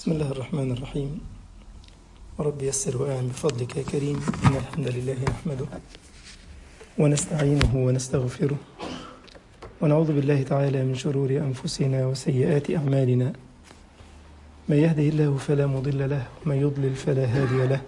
بسم الله الرحمن الرحيم. رب يسر وأعن بفضلك يا كريم. إن الحمد لله نحمده ونستعينه ونستغفره ونعوذ بالله تعالى من شرور أنفسنا وسيئات أعمالنا. من يهده الله فلا مضل له ومن يضلل فلا هادي له،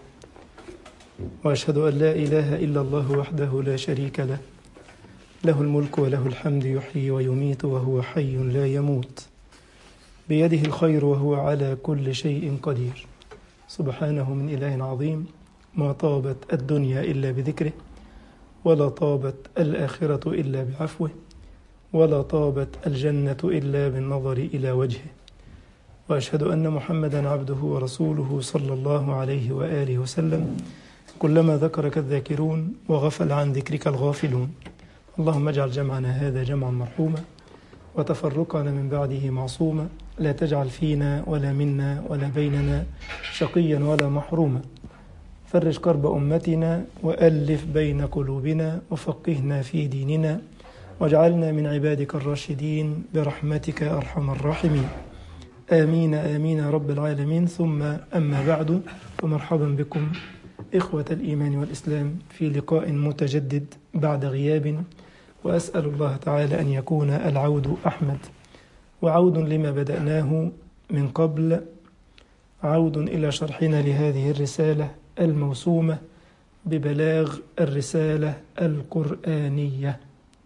وأشهد أن لا إله إلا الله وحده لا شريك له، له الملك وله الحمد، يحيي ويميت وهو حي لا يموت، بيده الخير وهو على كل شيء قدير. سبحانه من إله عظيم، ما طابت الدنيا إلا بذكره، ولا طابت الآخرة إلا بعفوه، ولا طابت الجنة إلا بالنظر إلى وجهه. وأشهد أن محمدا عبده ورسوله صلى الله عليه وآله وسلم. كلما ذكرك الذاكرون وغفل عن ذكرك الغافلون. اللهم اجعل جمعنا هذا جمعا مرحوما، وتفرقنا من بعده معصوما، لا تجعل فينا ولا منا ولا بيننا شقيا ولا محروما. فرج كرب أمتنا وألف بين قلوبنا وفقهنا في ديننا، واجعلنا من عبادك الراشدين برحمتك أرحم الراحمين. آمين آمين يا رب العالمين. ثم أما بعد، فمرحبا بكم إخوة الإيمان والإسلام في لقاء متجدد بعد غياب، وأسأل الله تعالى أن يكون العود أحمد، وعود لما بدأناه من قبل، عود إلى شرحنا لهذه الرسالة الموسومة ببلاغ الرسالة القرآنية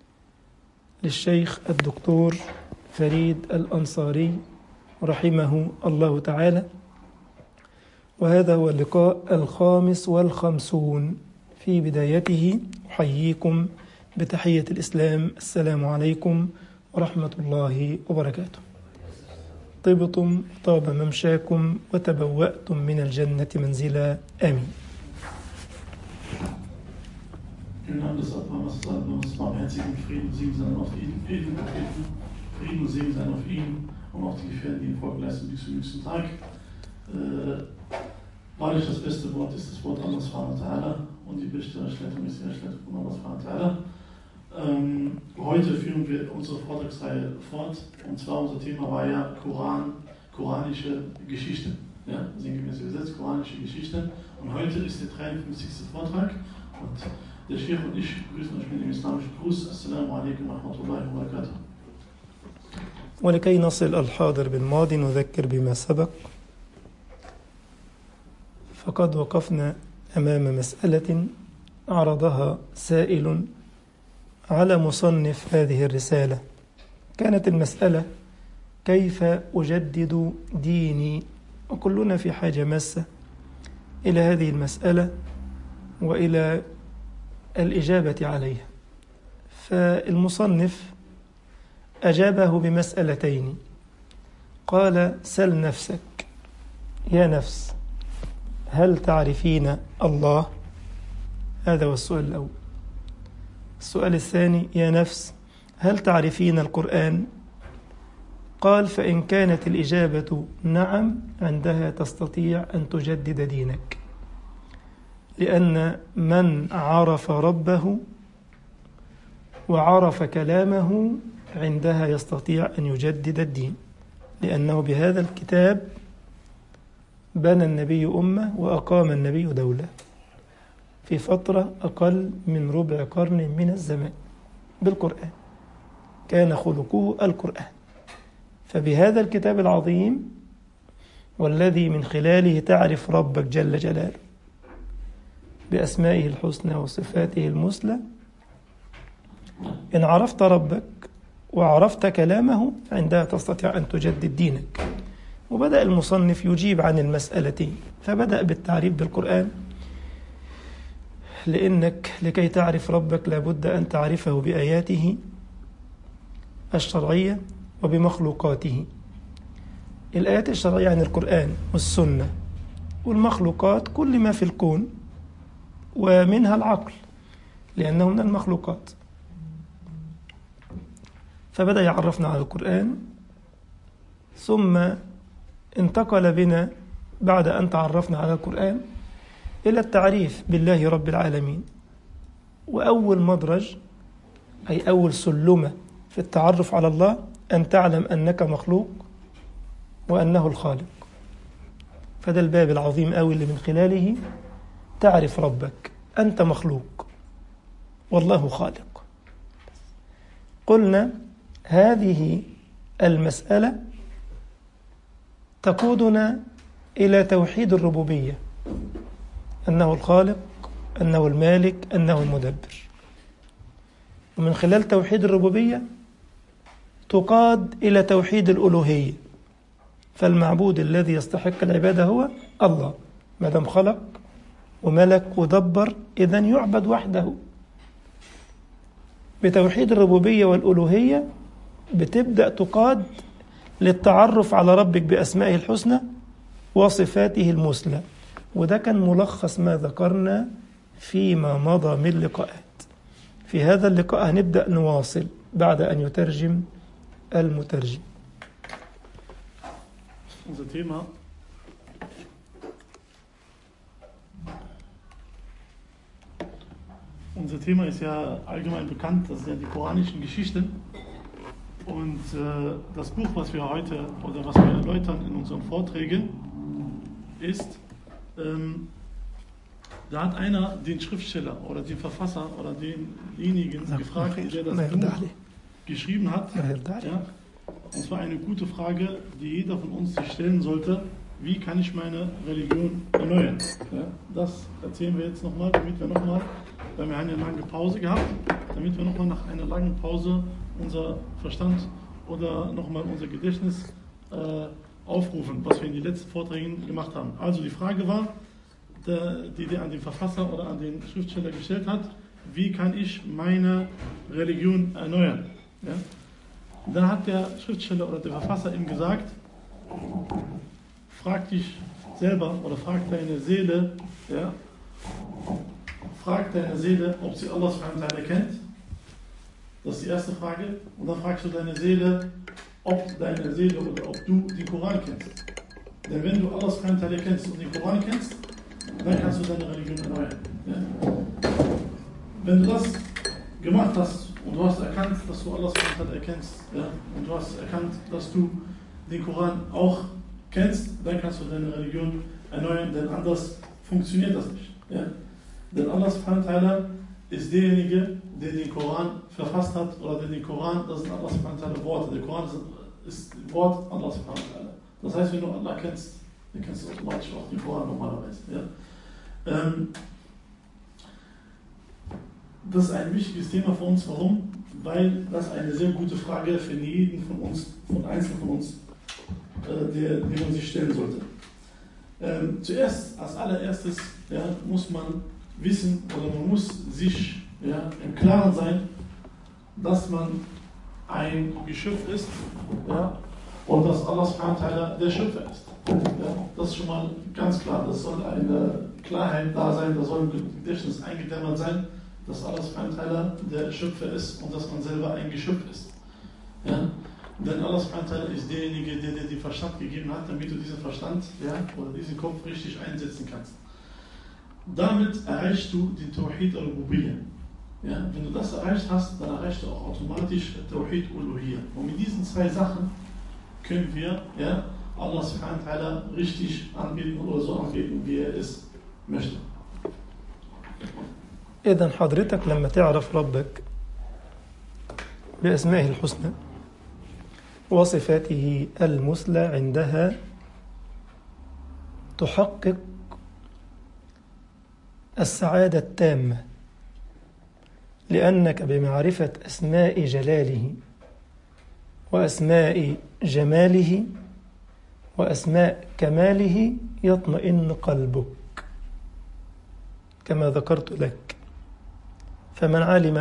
للشيخ الدكتور فريد الأنصاري رحمه الله تعالى. وهذا هو اللقاء 55. في بدايته أحييكم بتحية الإسلام: السلام عليكم ورحمة الله وبركاته. طبتم طاب ممشاكم وتبوأتم من الجنة منزلا. آمين. Im Namen des Abendmahls und barmherzigen Frieden, Segen sein auf ihn, Frieden und Segen sein auf ihn und auf die Gefährten, die ihm Folge leisten bis zum nächsten Tag. Wahrlich das beste Wort ist das Wort Allah subhanahu wa ta'ala, und die beste Erschleitung ist die Erschleitung von Allah subhanahu wa ta'ala. Heute führen wir unsere Vortragsreihe fort, und zwar unser Thema war ja koranische Geschichte. Ja, sinngemäß übersetzt, koranische Geschichte. Und heute ist der 53. Vortrag, und der Sheikh und ich begrüßen euch mit dem islamischen Gruß. Assalamu alaikum wa rahmatullahi wa barakatuh. ولكي نصل الحاضر بالماضي نذكر بما سبق. فقد وقفنا أمام مسألة عرضها سائل على مصنف هذه الرسالة. كانت المسألة: كيف أجدد ديني؟ وكلنا في حاجة ماسة إلى هذه المسألة وإلى الإجابة عليها. فالمصنف أجابه بمسألتين. قال: سل نفسك يا نفس، هل تعرفين الله؟ هذا هو السؤال الأول. السؤال الثاني: يا نفس، هل تعرفين القرآن؟ قال: فإن كانت الإجابة نعم، عندها تستطيع أن تجدد دينك، لأن من عرف ربه وعرف كلامه عندها يستطيع أن يجدد الدين، لأنه بهذا الكتاب بنى النبي أمة وأقام النبي دولة في فترة أقل من ربع قرن من الزمان بالقرآن. كان خلقه القرآن. فبهذا الكتاب العظيم، والذي من خلاله تعرف ربك جل جلاله بأسمائه الحسنى وصفاته المثلى، إن عرفت ربك وعرفت كلامه عندها تستطيع أن تجدد دينك. وبدأ المصنف يجيب عن المسألتين، فبدأ بالتعريف بالقرآن، لأنك لكي تعرف ربك لابد أن تعرفه بآياته الشرعية وبمخلوقاته. الآيات الشرعية عن القرآن والسنة، والمخلوقات كل ما في الكون، ومنها العقل لأنه من المخلوقات. فبدأ يعرفنا على القرآن، ثم انتقل بنا بعد أن تعرفنا على القرآن إلى التعريف بالله رب العالمين. وأول مدرج، أي أول سلمة في التعرف على الله، أن تعلم أنك مخلوق وأنه الخالق. فده الباب العظيم قوي اللي من خلاله تعرف ربك. أنت مخلوق والله خالق. قلنا هذه المسألة تقودنا إلى توحيد الربوبية، أنه الخالق، أنه المالك، أنه المدبر. ومن خلال توحيد الربوبية تقاد إلى توحيد الألوهية، فالمعبود الذي يستحق العبادة هو الله، ما دام خلق وملك ودبر إذن يعبد وحده. بتوحيد الربوبية والألوهية بتبدأ تقاد للتعرف على ربك بأسمائه الحسنى وصفاته المثلى. وده كان ملخص ما ذكرنا فيما مضى من لقاءات. في هذا اللقاء هنبدأ نواصل بعد أن يترجم المترجم. Unser Thema ist ja allgemein bekannt, das sind ja die koranischen Geschichten. Und das Buch, was wir heute oder was wir erläutern in unseren Vorträgen, ist, da hat einer den Schriftsteller oder den Verfasser oder denjenigen gefragt, der das Buch geschrieben hat. Ja, und zwar eine gute Frage, die jeder von uns sich stellen sollte: Wie kann ich meine Religion erneuern? Ja, das erzählen wir jetzt nochmal, damit wir nochmal, weil wir haben eine lange Pause gehabt, damit wir nochmal nach einer langen Pause unser Verstand oder nochmal unser Gedächtnis aufrufen, was wir in den letzten Vorträgen gemacht haben. Also die Frage war, die an den Verfasser oder an den Schriftsteller gestellt hat: Wie kann ich meine Religion erneuern? Ja? Dann hat der Schriftsteller oder der Verfasser ihm gesagt: Frag dich selber oder frag deine Seele, ja, frag deine Seele, ob sie Allah subhanahu wa ta'ala kennt. Das ist die erste Frage. Und dann fragst du deine Seele, ob deine Seele oder ob du den Koran kennst. Denn wenn du Allah subhanahu wa ta'ala kennst und den Koran kennst, dann kannst du deine Religion erneuern. Ja? Wenn du das gemacht hast und du hast erkannt, dass du Allah subhanahu wa ta'ala erkennst, ja, und du hast erkannt, dass du den Koran auch kennst, dann kannst du deine Religion erneuern, denn anders funktioniert das nicht. Ja? Denn Allah subhanahu wa ta'ala ist derjenige, der den Koran verfasst hat, oder der den Koran, das sind Allah subhanahu wa ta'ala Worte. Der Koran ist Wort Allah subhanahu wa ta'ala. Das heißt, wenn du Allah kennst, dann kennst du automatisch auch den Koran normalerweise. Ja? Das ist ein wichtiges Thema für uns. Warum? Weil das eine sehr gute Frage für jeden von uns, von einzelnen von uns, die man sich stellen sollte. Zuerst, als allererstes, ja, muss man wissen oder man muss sich, ja, im Klaren sein, dass man ein Geschöpf ist, ja, und dass Allah subhanahu wa ta'ala der Schöpfer ist. Ja, das ist schon mal ganz klar. Das soll eine Klarheit da sein, da soll im Gedächtnis eingedämmert sein, dass Allah subhanahu wa ta'ala der Schöpfer ist und dass man selber ein Geschöpf ist. Ja? Denn Allah subhanahu wa ta'ala ist derjenige, der dir den Verstand gegeben hat, damit du diesen Verstand, ja, oder diesen Kopf richtig einsetzen kannst. Damit erreichst du den Tawhid al-Rububiyyah. Ja? Wenn du das erreicht hast, dann erreichst du auch automatisch Tawhid al-Uluhiyyah. Und mit diesen zwei Sachen können wir, ja, Allah subhanahu wa ta'ala richtig anbeten oder so anbeten, wie er es möchte. إذن حضرتك لما تعرف ربك بأسمائه الحسنى وصفاته المثلى عندها تحقق السعادة التامة، لأنك بمعرفة أسماء جلاله وأسماء جماله وأسماء كماله يطمئن قلبك كما ذكرت لك. فمن علم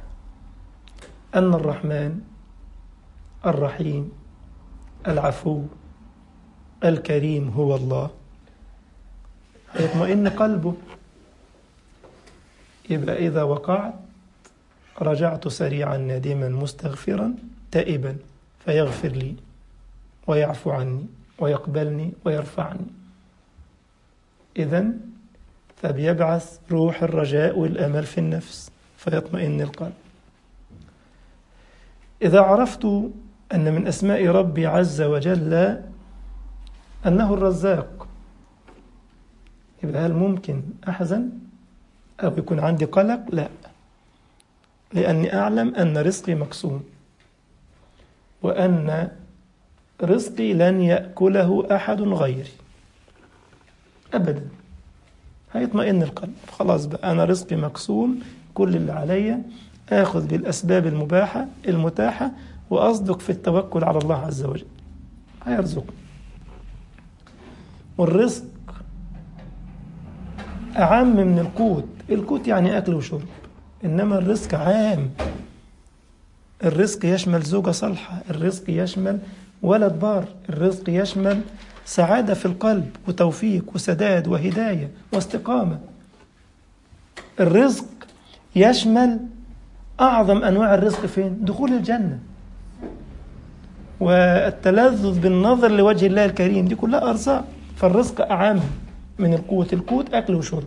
أن الرحمن الرحيم العفو الكريم هو الله يطمئن قلبه. يبقى إذا وقعت رجعت سريعا نادما مستغفرا تائبا فيغفر لي ويعفو عني ويقبلني ويرفعني. إذن فبيبعث روح الرجاء والأمل في النفس فيطمئن القلب. إذا عرفت أن من أسماء ربي عز وجل أنه الرزاق يبقى هل ممكن أحزن أو يكون عندي قلق؟ لا، لأني أعلم أن رزقي مقسوم، وأن رزقي لن يأكله أحد غيري أبدا. هيطمئن القلب، خلاص بقى أنا رزقي مقسوم، كل اللي عليا آخذ بالأسباب المباحة المتاحة وأصدق في التوكل على الله عز وجل، هيرزقني. والرزق أعم من القوت. القوت يعني أكل وشرب، إنما الرزق عام. الرزق يشمل زوجة صالحة، الرزق يشمل ولد بار، الرزق يشمل سعادة في القلب وتوفيق وسداد وهداية واستقامة. الرزق يشمل أعظم أنواع الرزق فين؟ دخول الجنة والتلذذ بالنظر لوجه الله الكريم، دي كلها أرزاق. فالرزق أعم من القوت. القوت أكل وشرب.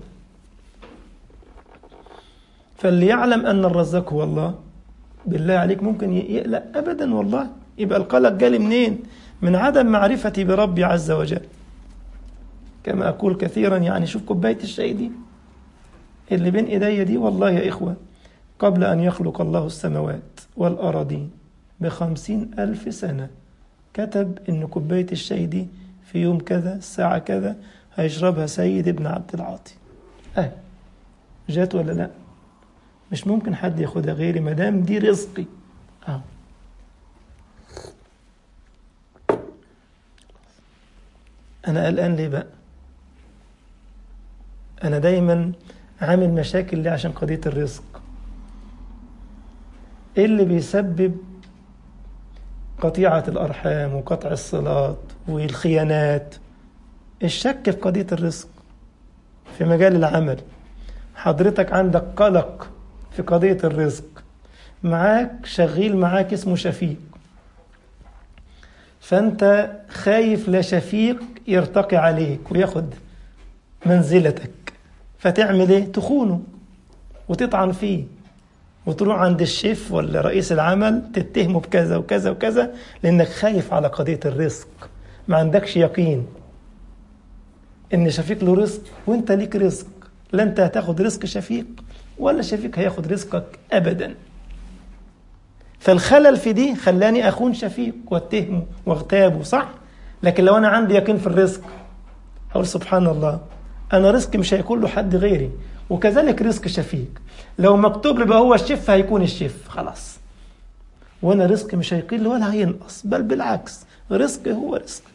فاللي يعلم أن الرزاق هو الله، بالله عليك ممكن يقلق؟ أبدا والله. يبقى القلق جالي منين؟ من عدم معرفتي بربي عز وجل. كما أقول كثيرا، يعني شوف كوباية الشاي دي اللي بين إيدي دي، والله يا إخوة قبل أن يخلق الله السماوات والأراضين ب50,000 سنة كتب إن كوباية الشاي دي في يوم كذا الساعة كذا هيشربها سيد ابن عبد العاطي. جات ولا لا؟ مش ممكن حد ياخدها غيري مدام دي رزقي. أنا قلقان ليه بقى؟ أنا دايما عامل مشاكل ليه؟ عشان قضية الرزق. إيه اللي بيسبب قطيعة الأرحام وقطع الصلات والخيانات؟ الشك في قضية الرزق. في مجال العمل حضرتك عندك قلق في قضية الرزق، معاك شغيل معاك اسمه شفيق، فأنت خايف لا شفيق يرتقي عليك وياخد منزلتك، فتعمل ايه؟ تخونه وتطعن فيه وتروح عند الشيف ولا رئيس العمل تتهمه بكذا وكذا وكذا، لأنك خايف على قضية الرزق. ما عندكش يقين إن شفيق له رزق وإنت ليك رزق. لا أنت هتاخد رزق شفيق ولا شفيق هياخد رزقك أبدا. فالخلل في دي خلاني أخون شفيق واتهمه واغتابه، صح؟ لكن لو أنا عندي يقين في الرزق هقول سبحان الله، أنا رزقي مش هيكون له حد غيري، وكذلك رزق شفيق. لو مكتوب لي بقى هو الشيف هيكون الشيف خلاص، وأنا رزقي مش هيقل ولا هينقص، بل بالعكس رزقي هو رزقي.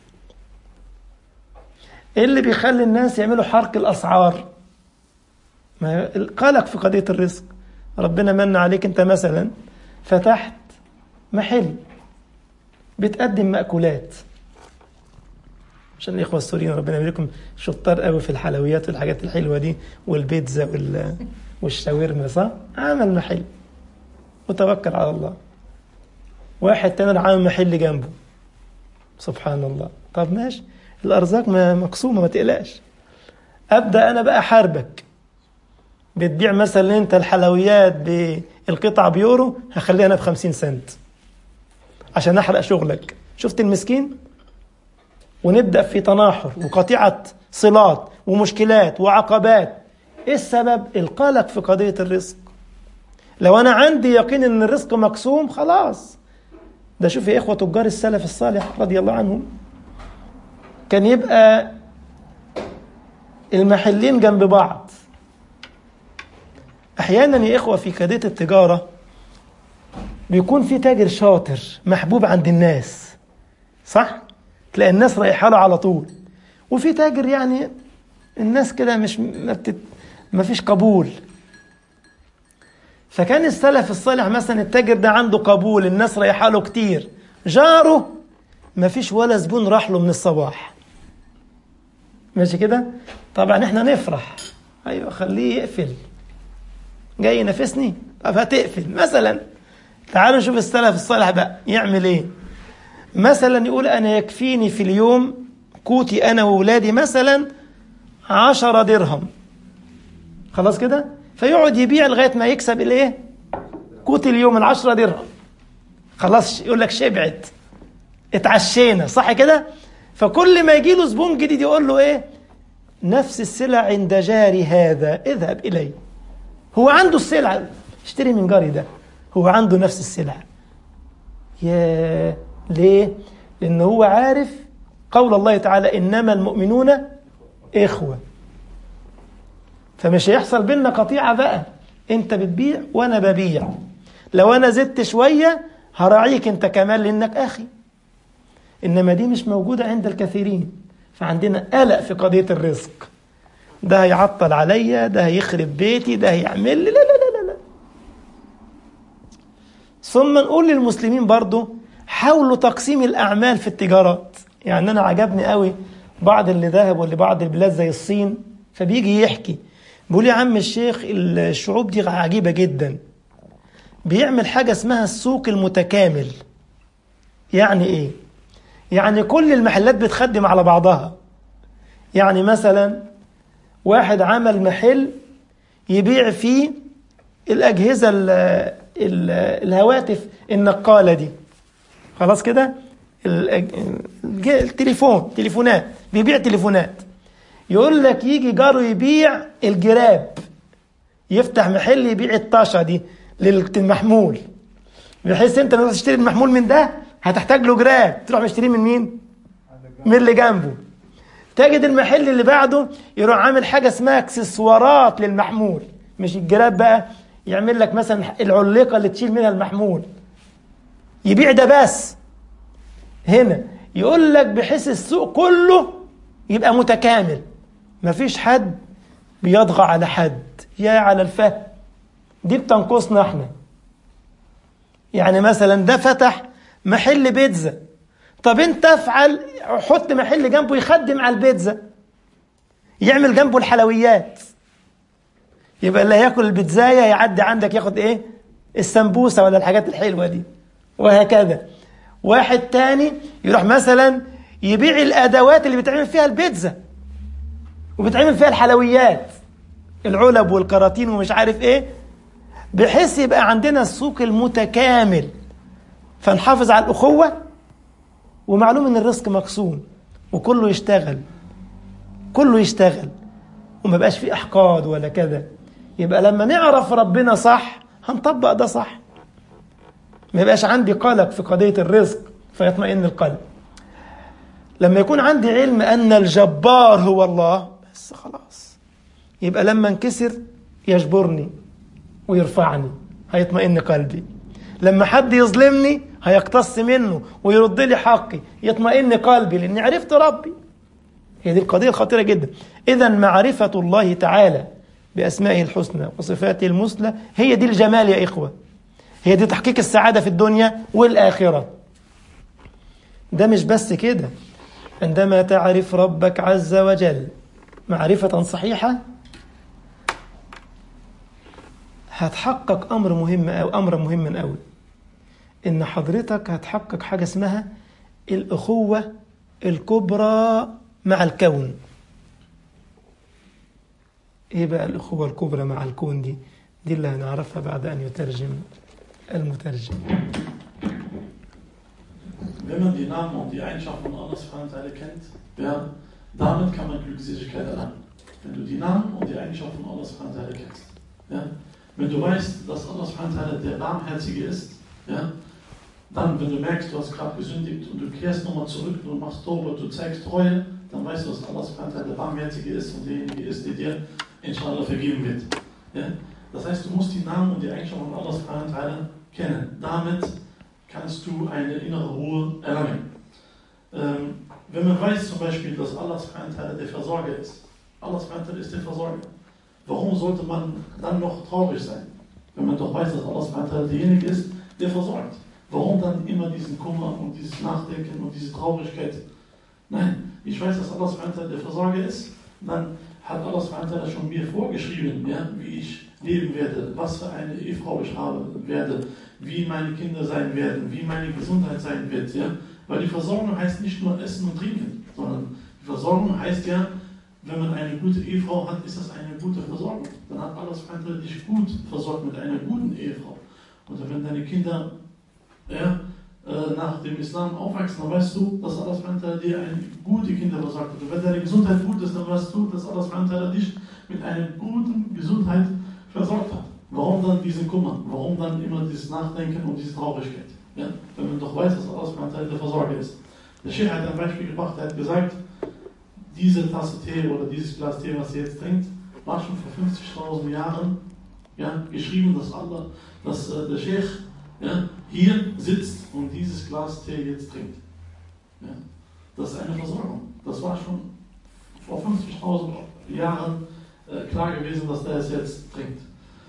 إيه اللي بيخلي الناس يعملوا حرق الأسعار؟ ما القلق في قضية الرزق. ربنا من عليك أنت مثلا فتحت محل بتقدم مأكولات، عشان الإخوة السوريين ربنا يباركم شطار قوي في الحلويات والحاجات الحلوة دي والبيتزا والشاورما، صح؟ عمل محل وتوكل على الله. واحد تاني عامل محل جنبه، سبحان الله. طب ماشي، الأرزاق مقسومة، ما تقلقش. أبدأ أنا بقى حاربك، بتبيع مثلا أنت الحلويات بالقطعة بيورو، هخليها أنا ب50 سنت عشان أحرق شغلك. شفت المسكين؟ ونبدأ في تناحر وقطيعة صلات ومشكلات وعقبات. إيه السبب؟ القلق في قضية الرزق. لو أنا عندي يقين أن الرزق مقسوم خلاص. ده شوف يا إخوة تجار السلف الصالح رضي الله عنهم، كان يبقى المحلين جنب بعض. أحيانا يا إخوة في قضية التجارة بيكون في تاجر شاطر محبوب عند الناس، صح؟ تلاقي الناس رايحة له على طول. وفي تاجر يعني الناس كده ما فيش قبول. فكان السلف الصالح مثلا التاجر ده عنده قبول، الناس رايحة له كتير. جاره ما فيش ولا زبون راح له من الصباح، ماشي كده؟ طبعا احنا نفرح، ايوه خليه يقفل، جاي ينافسني، طب هتقفل مثلا. تعالوا نشوف السلف الصالح بقى يعمل ايه. مثلا يقول أنا يكفيني في اليوم قوتي أنا وولادي مثلا 10 درهم، خلاص كده؟ فيقعد يبيع لغاية ما يكسب الايه؟ قوت اليوم 10 درهم. خلاص يقول لك شبعت، اتعشينا، صح كده؟ فكل ما يجي له زبون جديد يقول له ايه؟ نفس السلع عند جاري هذا، اذهب إليه. هو عنده السلع، اشتري من جاري ده، هو عنده نفس السلع. ليه؟ لأنه هو عارف قول الله تعالى إنما المؤمنون إخوة. فمش هيحصل بيننا قطيعة بقى، انت بتبيع وانا ببيع، لو انا زدت شوية هراعيك انت كمان لانك اخي. انما دي مش موجودة عند الكثيرين، فعندنا قلق في قضية الرزق. ده هيعطل عليا، ده هيخرب بيتي، ده هيعمل لي، لا لا لا لا. ثم نقول للمسلمين برضو حاولوا تقسيم الأعمال في التجارات. يعني أنا عجبني قوي بعض اللي ذهبوا لبعض البلاد زي الصين، فبيجي يحكي بيقول يا عم الشيخ الشعوب دي عجيبة جدا، بيعمل حاجة اسمها السوق المتكامل. يعني ايه؟ يعني كل المحلات بتخدم على بعضها. يعني مثلا واحد عمل محل يبيع فيه الأجهزة الهواتف النقالة دي، خلاص كده، تليفونات، بيبيع تليفونات. يقول لك يجي جاره يبيع الجراب، يفتح محل يبيع الطاشة دي للمحمول، بحيث انت لما تشتري المحمول من ده هتحتاج له جراب، تروح مشتريه من مين؟ من اللي جنبه. تجد المحل اللي بعده يروح عامل حاجة اسمها اكسسوارات للمحمول، مش الجراب بقى، يعمل لك مثلا العليقة اللي تشيل منها المحمول، يبيع ده بس. هنا يقول لك بحيث السوق كله يبقى متكامل، مفيش حد بيضغى على حد. يا على الفهم، دي بتنقصنا احنا. يعني مثلا ده فتح محل بيتزا، طب انت افعل حط محل جنبه يخدم على البيتزا، يعمل جنبه الحلويات، يبقى اللي هياكل البيتزاية يعدي عندك ياخد ايه؟ السمبوسة ولا الحاجات الحلوة دي، وهكذا. واحد تاني يروح مثلا يبيع الادوات اللي بتعمل فيها البيتزا وبتعمل فيها الحلويات، العلب والكراتين ومش عارف ايه، بحيث يبقى عندنا السوق المتكامل، فنحافظ على الأخوة، ومعلوم ان الرزق مقسوم وكله يشتغل، كله يشتغل، وما بقاش فيه احقاد ولا كذا. يبقى لما نعرف ربنا صح هنطبق ده صح، ما يبقاش عندي قلق في قضية الرزق فيطمئن القلب. لما يكون عندي علم أن الجبار هو الله بس خلاص، يبقى لما انكسر يجبرني ويرفعني، هيطمئن قلبي. لما حد يظلمني هيقتص منه ويرد لي حقي، يطمئن قلبي لأني عرفت ربي. هي دي القضية الخطيرة جدا. إذن معرفة الله تعالى بأسمائه الحسنى وصفاته المثلى هي دي الجمال يا إخوة، هي دي تحقيق السعادة في الدنيا والآخرة. ده مش بس كده، عندما تعرف ربك عز وجل معرفة صحيحة هتحقق أمر مهم أو أمر مهم أوي، إن حضرتك هتحقق حاجة اسمها الأخوة الكبرى مع الكون. إيه بقى الأخوة الكبرى مع الكون دي؟ دي اللي هنعرفها بعد أن يترجم المترجم. Wenn man die Namen und die Eigenschaften von Allah subhanahu wa ta'ala kennt, ja, damit kann man Glückseligkeit erlangen. Wenn du die Namen und die Eigenschaften von Allah subhanahu wa ta'ala kennst. Ja, wenn du weißt, dass Allah subhanahu wa ta'ala der Barmherzige ist, ja, dann, wenn du merkst, du hast gerade gesündigt und du kehrst nochmal zurück und machst Tauba, du zeigst Treue, dann weißt du, dass Allah subhanahu wa ta'ala der Barmherzige ist und derjenige ist, der dir inshallah vergeben wird. Ja? Das heißt, du musst die Namen und die Eigenschaften von Allah subhanahu wa ta'ala kennen. Damit kannst du eine innere Ruhe erlangen. Wenn man weiß zum Beispiel, dass Allah subhanahu wa ta'ala der Versorger ist, Allah subhanahu wa ta'ala ist der Versorger, warum sollte man dann noch traurig sein? Wenn man doch weiß, dass Allah subhanahu wa ta'ala derjenige ist, der versorgt. Warum dann immer diesen Kummer und dieses Nachdenken und diese Traurigkeit? Nein, ich weiß, dass Allah subhanahu wa ta'ala der Versorger ist, dann hat Allah subhanahu wa ta'ala schon mir vorgeschrieben, ja, wie ich leben werde, was für eine Ehefrau ich haben werde, wie meine Kinder sein werden, wie meine Gesundheit sein wird. Ja? Weil die Versorgung heißt nicht nur Essen und Trinken, sondern die Versorgung heißt ja, wenn man eine gute Ehefrau hat, ist das eine gute Versorgung. Dann hat Allah subhanahu wa ta'ala dich gut versorgt mit einer guten Ehefrau. Oder wenn deine Kinder ja, nach dem Islam aufwachsen, dann weißt du, dass Allah dir eine gute Kinder versorgt hat. Und wenn deine Gesundheit gut ist, dann weißt du, dass Allah dich mit einer guten Gesundheit versorgt hat. Warum dann diesen Kummer? Warum dann immer dieses Nachdenken und diese Traurigkeit? Ja? Wenn man doch weiß, dass Allah der Versorger ist. Der Sheikh hat ein Beispiel gebracht, er hat gesagt, diese Tasse Tee oder dieses Glas Tee, was ihr jetzt trinkt, war schon vor 50.000 Jahren geschrieben, dass der Sheikh hier sitzt und dieses Glas Tee jetzt trinkt. Ja? Das ist eine Versorgung. Das war schon vor 50.000 Jahren klar gewesen, dass der es jetzt trinkt.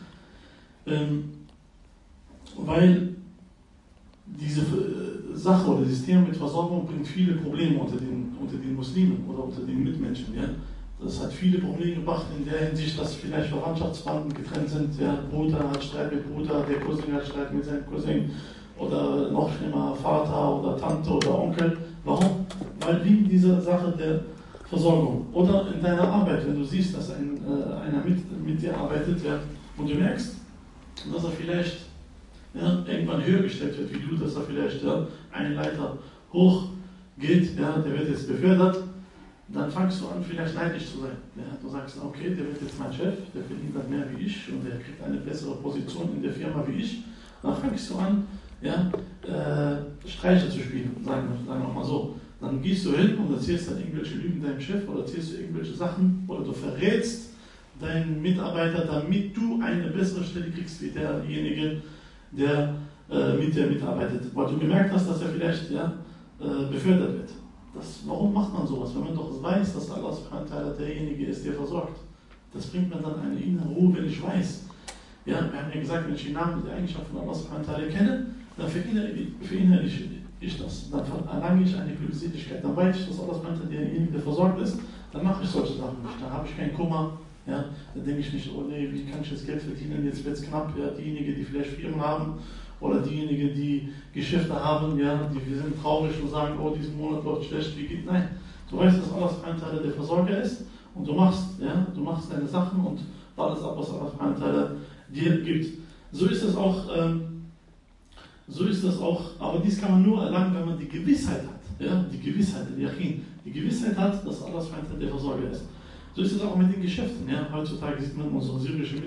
Weil diese Sache oder dieses Thema mit Versorgung bringt viele Probleme unter den Muslimen oder unter den Mitmenschen. Ja? Das hat viele Probleme gebracht in der Hinsicht, dass vielleicht Verwandtschaftsbanden getrennt sind. Der Bruder hat Streit mit Bruder, der Cousin hat Streit mit seinem Cousin oder noch schlimmer Vater oder Tante oder Onkel. Warum? Weil wegen dieser Sache der Versorgung. Oder in deiner Arbeit, wenn du siehst, dass einer mit dir arbeitet und du merkst, dass er vielleicht irgendwann höher gestellt wird wie du, dass er vielleicht einen Leiter hoch geht, der wird jetzt befördert, dann fangst du an, vielleicht neidisch zu sein. Du sagst, okay, der wird jetzt mein Chef, der verdient dann mehr wie ich und der kriegt eine bessere Position in der Firma wie ich. Dann fangst du an, Streiche zu spielen, sagen wir mal so. Dann gehst du hin und erzählst dann irgendwelche Lügen deinem Chef oder erzählst du irgendwelche Sachen oder du verrätst deinen Mitarbeiter, damit du eine bessere Stelle kriegst wie derjenige, der mit dir mitarbeitet. Weil du gemerkt hast, dass er vielleicht befördert wird. Warum macht man sowas? Wenn man doch weiß, dass Allah subhanahu wa ta'ala derjenige ist, der versorgt. Das bringt mir dann eine innere Ruhe, wenn ich weiß. Ja, wir haben ja gesagt, wenn ich die Namen und die Eigenschaften von Allah subhanahu wa ta'ala kenne, dann verinnerliche ich das. Dann erlange ich eine Glückseligkeit. Dann weiß ich, dass Allah subhanahu wa ta'ala derjenige, der versorgt ist. Dann mache ich solche Sachen nicht. Dann habe ich keinen Kummer. Ja, dann denke ich nicht, oh nee, wie kann ich das Geld verdienen? Jetzt wird es knapp. Ja, diejenigen, die vielleicht Firmen haben, oder diejenigen, die Geschäfte haben, die sind traurig und sagen, oh, diesen Monat läuft schlecht, wie geht? Nein, du weißt, dass Allah der Versorger ist und du machst deine Sachen und alles ab, was Allah dir gibt. So ist es auch, aber dies kann man nur erlangen, wenn man die Gewissheit hat, die Gewissheit, die Gewissheit hat, dass Allah der Versorger ist. So ist es auch mit den Geschäften. Heutzutage sieht man unsere syrischen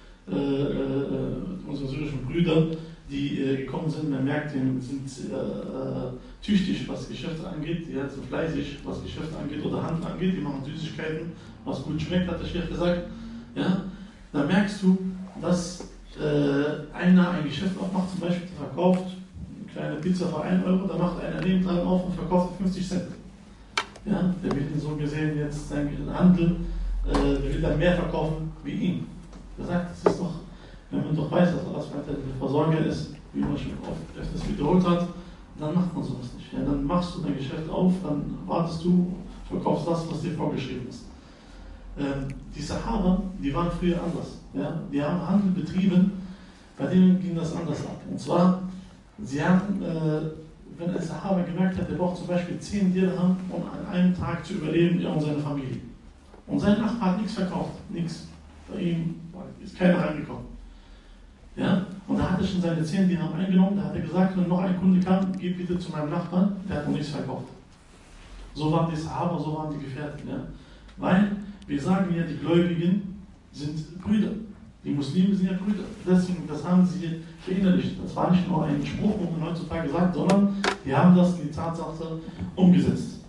Brüder, die gekommen sind, man merkt, die sind tüchtig, was Geschäfte angeht, die sind fleißig, was Geschäfte angeht oder Handel angeht, die machen Süßigkeiten, was gut schmeckt, hat der Chef gesagt. Ja? Da merkst du, dass einer ein Geschäft aufmacht, zum Beispiel verkauft eine kleine Pizza für 1 Euro, da macht einer nebendran auf und verkauft 50 Cent. Ja? Der will so gesehen jetzt seinen Handel, der will dann mehr verkaufen wie ihn. Er sagt, das ist doch, wenn man doch weiß, dass Allah der Versorger ist, wie man schon oft öfters wiederholt hat, dann macht man sowas nicht. Ja, dann machst du dein Geschäft auf, dann wartest du, verkaufst das, was dir vorgeschrieben ist. Die Sahaba, die waren früher anders. Ja? Die haben Handel betrieben, bei denen ging das anders ab. Und zwar, sie haben, wenn ein Sahaba gemerkt hat, der braucht zum Beispiel 10 Dirham, um an einem Tag zu überleben, und seine Familie. Und sein Nachbar hat nichts verkauft, nichts. Bei ihm ist keiner reingekommen. Ja? Und da hat er schon seine 10 Dirham eingenommen, da hat er gesagt, wenn noch ein Kunde kam, geh bitte zu meinem Nachbarn, der hat noch nichts verkauft. So waren die Sahaba, so waren die Gefährten. Ja? Weil, wir sagen ja, die Gläubigen sind Brüder. Die Muslime sind ja Brüder. Deswegen, das haben sie verinnerlicht. Das war nicht nur ein Spruch, wo man heutzutage sagt, sondern die haben das in die Tatsache umgesetzt.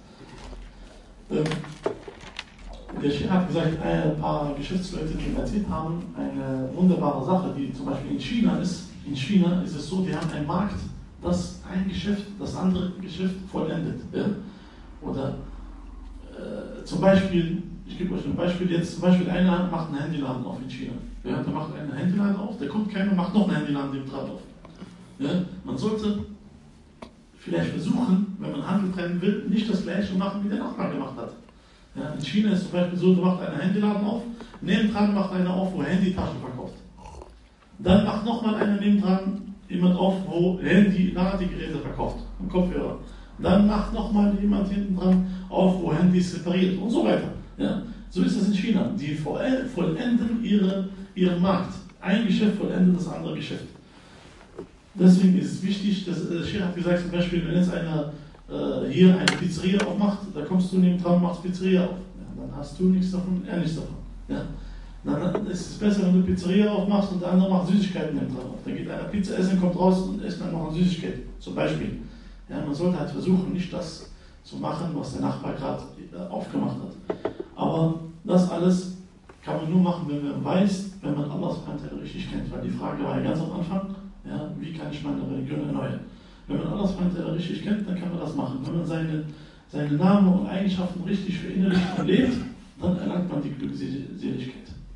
Der Sheikh hat gesagt, ein paar Geschäftsleute, die erzählt haben, eine wunderbare Sache, die zum Beispiel in China ist. In China ist es so, die haben einen Markt, das ein Geschäft das andere Geschäft vollendet. Ja? Oder zum Beispiel, ich gebe euch ein Beispiel, jetzt zum Beispiel einer macht einen Handyladen auf in China. Ja? Der macht einen Handyladen auf, der kommt keiner, macht noch einen Handyladen dem dran auf. Ja? Man sollte vielleicht versuchen, wenn man Handel trennen will, nicht das gleiche machen, wie der Nachbar gemacht hat. Ja, in China ist zum Beispiel so, du machst einen Handyladen auf, nebendran macht einer auf, wo Handytaschen verkauft. Dann macht nochmal einer nebendran jemand auf, wo Handy-Ladegeräte verkauft, und Kopfhörer. Dann macht nochmal jemand hinten dran auf, wo Handys repariert und so weiter. Ja, so ist es in China. Die vollenden ihren Markt. Ein Geschäft vollendet das andere Geschäft. Deswegen ist es wichtig, der Sheikh hat gesagt, zum Beispiel, wenn jetzt einer hier eine Pizzeria aufmacht, da kommst du neben dran, machst Pizzeria auf. Ja, dann hast du nichts davon, er nichts davon. Ja? Dann ist es besser, wenn du Pizzeria aufmachst und der andere macht Süßigkeiten neben dran auf. Da geht einer Pizza essen, kommt raus und isst dann noch eine Süßigkeit, zum Beispiel. Ja, man sollte halt versuchen, nicht das zu machen, was der Nachbar gerade aufgemacht hat. Aber das alles kann man nur machen, wenn man weiß, wenn man Allahs Anteile richtig kennt. Weil die Frage war ja ganz am Anfang, ja, wie kann ich meine Religion erneuern? Wenn man Allahs Anteile richtig kennt, dann kann man das machen. Wenn man seine Namen und Eigenschaften richtig verinnerlicht und lebt, dann erlangt man die Glückseligkeit.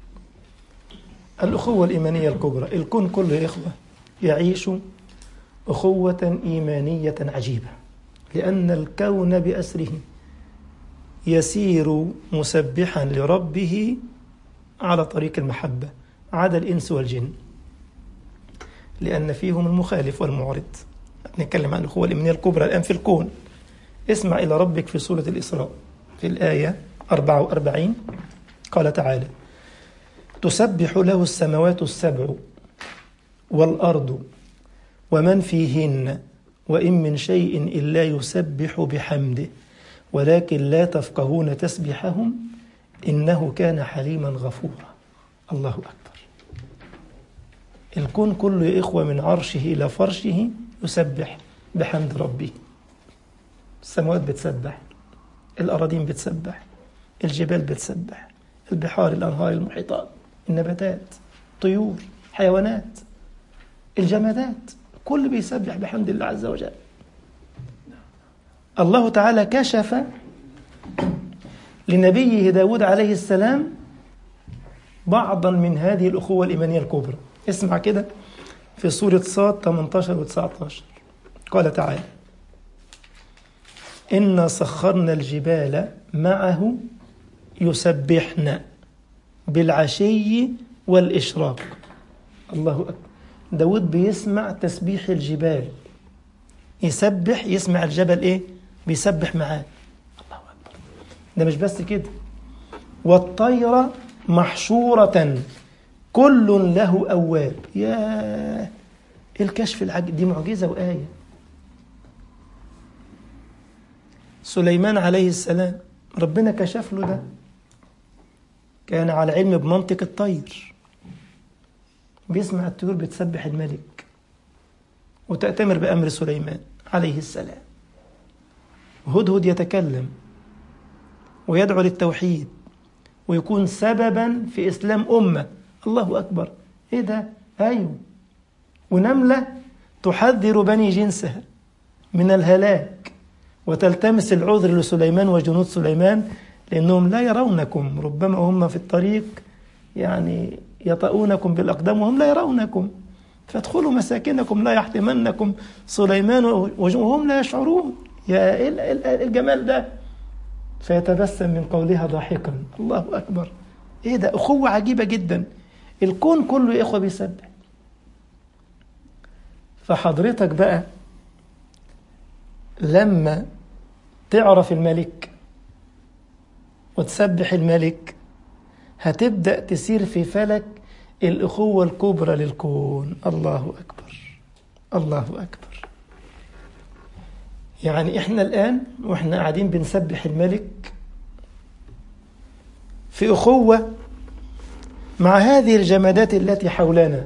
الأخوة الإيمانية الكبرى. الكون كله إخوة يعيش أخوة إيمانية عجيبة، لأن الكون بأسره يسير مسبحا لربه على طريق المحبة، عدا الإنس والجن، لأن فيهم المخالف والمعرض. نتكلم عن الأخوة الإيمانية الكبرى الآن في الكون. اسمع إلى ربك في سورة الإسراء في الآية 44 قال تعالى: تسبح له السماوات السبع والأرض ومن فيهن وإن من شيء إلا يسبح بحمده ولكن لا تفقهون تسبيحهم إنه كان حليما غفورا. الله أكبر. الكون كله يا إخوة من عرشه إلى فرشه يسبح بحمد ربه. السماوات بتسبح، الأراضين بتسبح، الجبال بتسبح، البحار، الأنهار، المحيطات، النباتات، طيور، حيوانات، الجمادات، كل بيسبح بحمد الله عز وجل. الله تعالى كشف لنبيه داود عليه السلام بعضا من هذه الأخوة الإيمانية الكبرى. اسمع كده في سورة صاد 18 و 19 قال تعالى: إنا سخرنا الجبال معه يسبحن بالعشي والإشراق. الله أكبر. داود بيسمع تسبيح الجبال، يسبح، يسمع الجبل إيه؟ بيسبح معاه. الله أكبر. ده مش بس كده، والطير محشورة كل له أواب. يا الكشف العجيب، دي معجزة وآية. سليمان عليه السلام ربنا كشف له ده، كان على علم بمنطق الطير، بيسمع الطيور بتسبح الملك وتأتمر بأمر سليمان عليه السلام. هدهد يتكلم ويدعو للتوحيد ويكون سببا في إسلام أمة. الله أكبر. إيه ده؟ أيوه. ونملة تحذر بني جنسها من الهلاك وتلتمس العذر لسليمان وجنود سليمان لأنهم لا يرونكم، ربما هم في الطريق يعني يطؤونكم بالأقدام وهم لا يرونكم، فادخلوا مساكنكم لا يحطمنكم سليمان وهم لا يشعرون. يا الجمال ده. فيتبسم من قولها ضاحكا. الله أكبر. إيه ده؟ أخوة عجيبة جدا. الكون كله يا إخوة بيسبح. فحضرتك بقى لما تعرف الملك وتسبح الملك هتبدأ تسير في فلك الأخوة الكبرى للكون. الله أكبر. الله أكبر. يعني إحنا الآن وإحنا قاعدين بنسبح الملك في أخوة مع هذه الجمادات التي حولنا.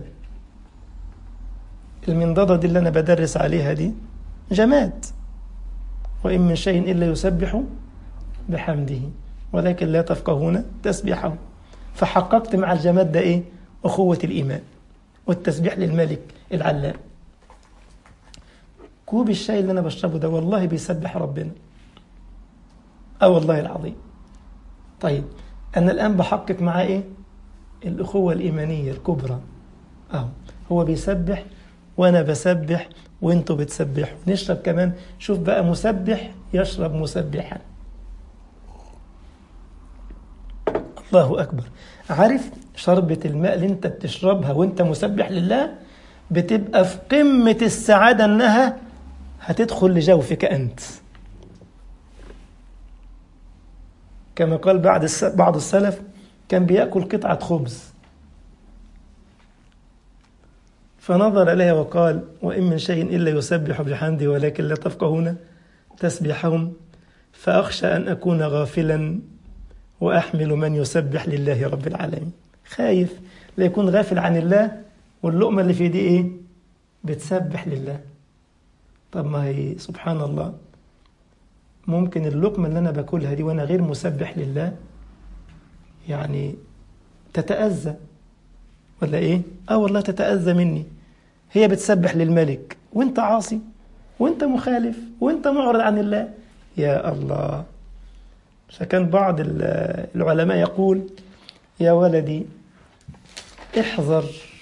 المنضدة دي اللي أنا بدرس عليها دي جماد، وإن من شيء إلا يسبح بحمده ولكن لا تفقهون تسبيحه. فحققت مع الجماد ده إيه؟ أخوة الإيمان والتسبيح للملك العلام. كوب الشاي اللي أنا بشربه ده والله بيسبح ربنا، والله العظيم. طيب أنا الآن بحقق معاه إيه؟ الأخوة الإيمانية الكبرى. هو بيسبح وأنا بسبح وإنتوا بتسبحوا. نشرب كمان. شوف بقى، مسبح يشرب مسبحا. الله أكبر. عارف شربة الماء اللي أنت بتشربها وأنت مسبح لله بتبقى في قمة السعادة أنها هتدخل لجوفك أنت. كما قال بعض السلف كان بيأكل قطعة خبز فنظر إليها وقال: وإن من شيء إلا يسبح بحمده ولكن لا تفقهون تسبيحهم، فأخشى أن أكون غافلا وأحمل من يسبح لله رب العالمين. خايف لا يكون غافل عن الله واللقمة اللي في دي إيه؟ بتسبح لله. طب ما هي سبحان الله، ممكن اللقمة اللي أنا باكلها دي وأنا غير مسبح لله يعني تتأذى ولا إيه؟ والله تتأذى مني. هي بتسبح للملك وانت عاصي وانت مخالف وانت معرض عن الله. يا الله. فكان بعض العلماء يقول: يا ولدي احذر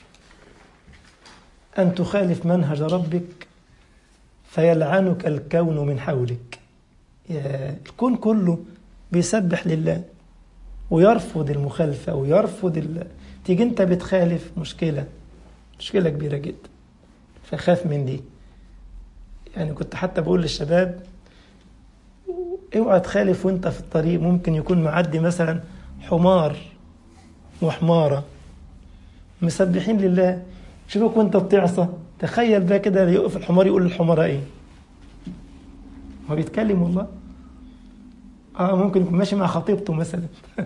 أن تخالف منهج ربك فيلعنك الكون من حولك. يا الكون كله بيسبح لله ويرفض المخالفة ويرفض تيجي انت بتخالف، مشكلة كبيرة جدا. فخاف من دي. يعني كنت حتى بقول للشباب: اوعى تخالف وانت في الطريق، ممكن يكون معدي مثلا حمار وحمارة مسبحين لله، شوفك وانت بتعصى، تخيل بقى كده يقف الحمار يقول للحمارة ايه؟ هو بيتكلم والله. ممكن يكون ماشي مع خطيبته مثلا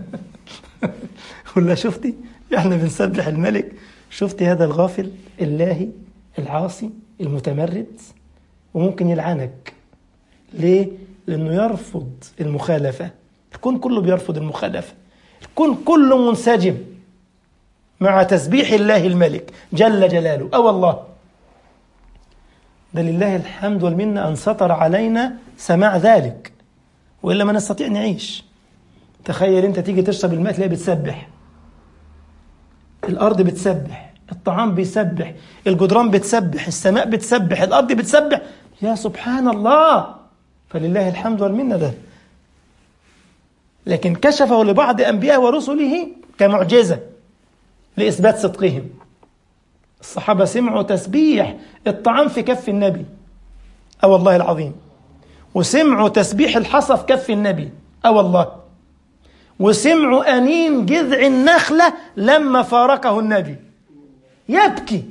ولا شفتي احنا بنسبح الملك، شفتي هذا الغافل اللاهي العاصي المتمرد، وممكن يلعنك. ليه؟ لأنه يرفض المخالفة. الكون كله بيرفض المخالفة، الكون كله منسجم مع تسبيح الله الملك جل جلاله. والله ده لله الحمد والمنة أن سطر علينا سماع ذلك، وإلا ما نستطيع نعيش. تخيل أنت تيجي تشرب الماء تلاقي بتسبح، الأرض بتسبح، الطعام بيسبح، الجدران بتسبح، السماء بتسبح، الأرض بتسبح. يا سبحان الله، فلله الحمد والمنة ده. لكن كشفه لبعض أنبياء ورسله كمعجزة لإثبات صدقهم. الصحابة سمعوا تسبيح الطعام في كف النبي، والله العظيم، وسمعوا تسبيح الحصى في كف النبي، والله، وسمعوا أنين جذع النخلة لما فارقه النبي يبكي،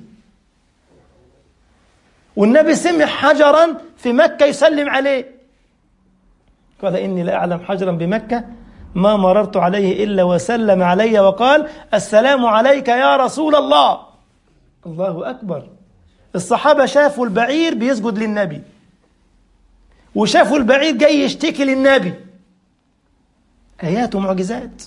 والنبي سمع حجرا في مكة يسلم عليه، قال: إني لا أعلم حجرا بمكة ما مررت عليه إلا وسلم علي وقال: السلام عليك يا رسول الله. الله أكبر. الصحابة شافوا البعير بيسجد للنبي، وشافوا البعير جاي يشتكي للنبي. آيات ومعجزات.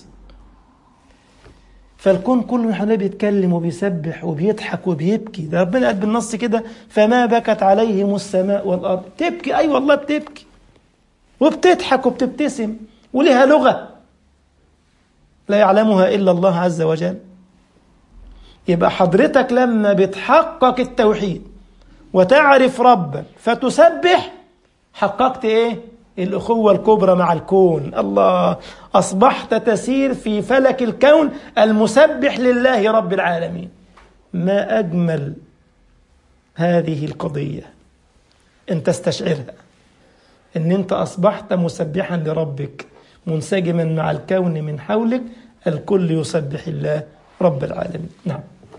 فالكون كله من حواليه بيتكلم وبيسبح وبيضحك وبيبكي. ده ربنا قال بالنص كده: فما بكت عليهم السماء والأرض. تبكي، أي والله بتبكي وبتضحك وبتبتسم، ولها لغة لا يعلمها إلا الله عز وجل. يبقى حضرتك لما بتحقق التوحيد وتعرف ربك فتسبح، حققت إيه؟ الأخوة الكبرى مع الكون. الله، أصبحت تسير في فلك الكون المسبح لله رب العالمين. ما أجمل هذه القضية أن تستشعرها، أن أنت أصبحت مسبحا لربك منسجما مع الكون من حولك، الكل يسبح الله رب العالمين. نعم.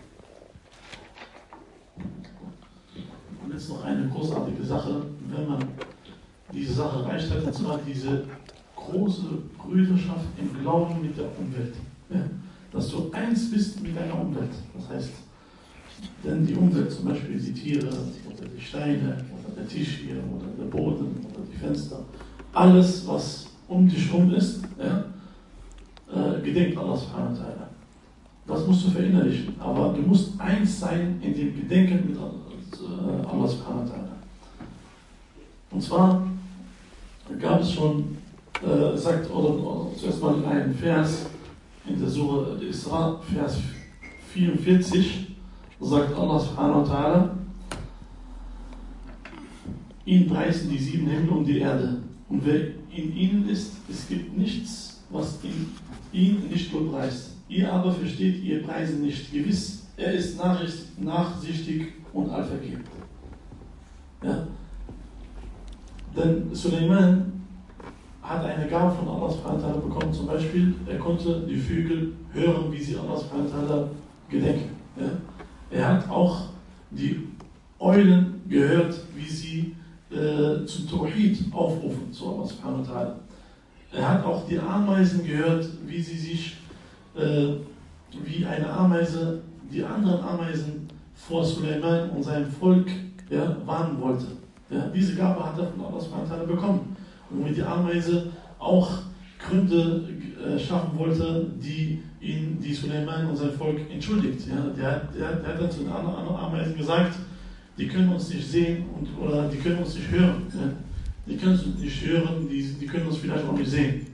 Und jetzt noch eine großartige Sache, wenn man diese Sache erreicht hat, und zwar diese große Brüderschaft im Glauben mit der Umwelt. Ja? Dass du eins bist mit deiner Umwelt. Das heißt, denn die Umwelt, zum Beispiel die Tiere oder die Steine oder der Tisch hier oder der Boden oder die Fenster, alles, was um dich herum ist, ja, gedenkt Allah subhanahu wa ta'ala. Das musst du verinnerlichen, aber du musst eins sein in dem Gedenken mit Allah subhanahu wa ta'ala. Und zwar gab es schon, sagt, oder zuerst mal ein Vers in der Surah Al-Isra, Vers 44, sagt Allah subhanahu wa ta'ala: ihn preisen die 7 Himmel und die Erde, und wer in ihnen ist, es gibt nichts, was ihn nicht lobpreist. Ihr aber versteht ihr Preisen nicht. Gewiss, er ist nachsichtig und allvergebend. Ja? Denn Suleiman hat eine Gabe von Allah subhanahu wa ta'ala bekommen. Zum Beispiel, er konnte die Vögel hören, wie sie Allah subhanahu wa ta'ala gedenken. Ja? Er hat auch die Eulen gehört, wie sie zum Tawhid aufrufen, zu Allah subhanahu wa ta'ala. Er hat auch die Ameisen gehört, wie sie sich, wie eine Ameise die anderen Ameisen vor Suleiman und seinem Volk warnen wollte. Ja, diese Gabe hat er von Allah subhanahu wa ta'ala bekommen. Und womit die Ameise auch Gründe schaffen wollte, die Suleiman und sein Volk entschuldigt. Ja, der hat dann zu den anderen Ameisen gesagt, die können uns nicht sehen oder die können uns nicht hören. Ja. Die können uns nicht hören, die können uns vielleicht auch nicht sehen.